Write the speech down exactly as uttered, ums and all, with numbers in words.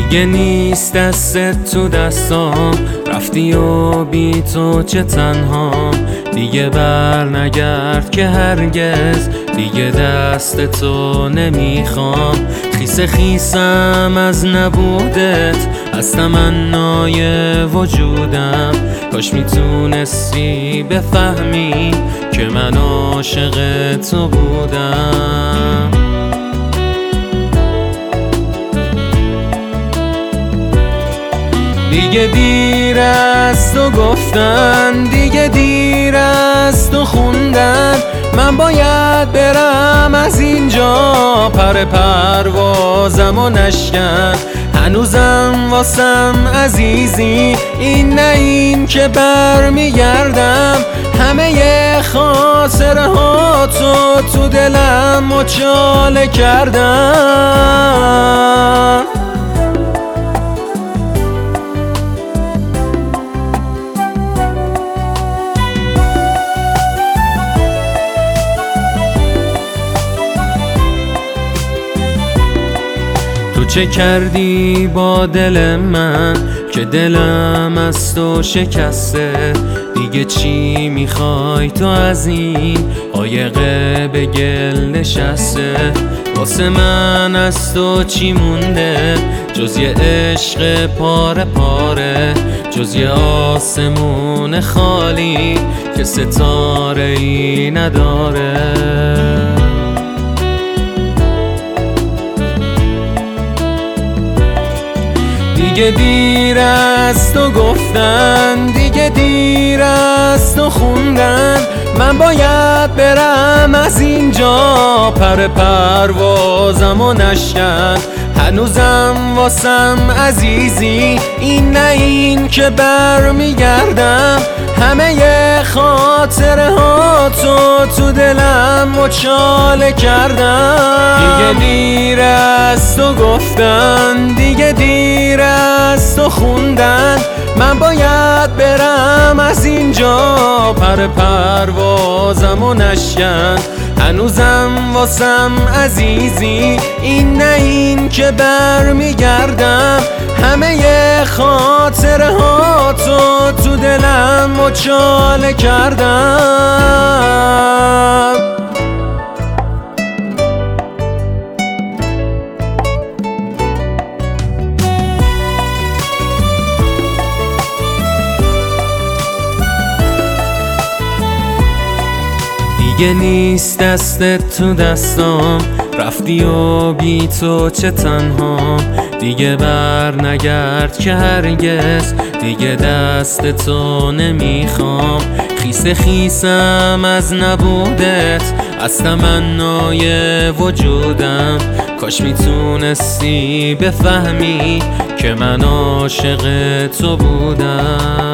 دیگه نیست دستت تو دستام، رفتی و بی تو چه تنهام. دیگه بر نگرد که هرگز دیگه دست تو نمیخوام. خیس خیسم از نبودت، از تمنای وجودم. کاش میتونستی بفهمی که من عاشق تو بودم. دیگه دیر است و گفتن، دیگه دیر است و خوندن. من باید برم از اینجا، پر پروازم و نشکن. هنوزم واسم عزیزی، این نه این که برمیگردم. همه خاطره ها تو تو دلم مچاله کردم. تو چه کردی با دل من که دلم از تو شکسته؟ دیگه چی میخوای تو از این قایقه به گل نشسته؟ واسه من از تو چی مونده جز یه عشق پاره پاره، جز یه آسمون خالی که ستاره ای نداره؟ دیگه دیر است و گفتن، دیگه دیر است و خوندن. من باید برم از اینجا، پر پروازم و نشکن. هنوزم واسم عزیزی، این نه این که برمیگردم. همه خاطره ها تو تو دلم مچاله کردم. دیگه دیر است و گفتن، دیگه دیر است و خوندن. من باید برم از اینجا، پر پروازم و نشکن. هنوزم واسم عزیزی، این نه این که برمیگردم. همه خاطره ها تو تو دلم مچاله کردم. دیگه نیست دستت تو دستام، رفتی و بی تو چه تنهام. دیگه بر نگرد که هرگز دیگه دست تو نمیخوام. خیس خیسم از نبودت، از تمنای وجودم. کاش میتونستی بفهمی که من عاشق تو بودم.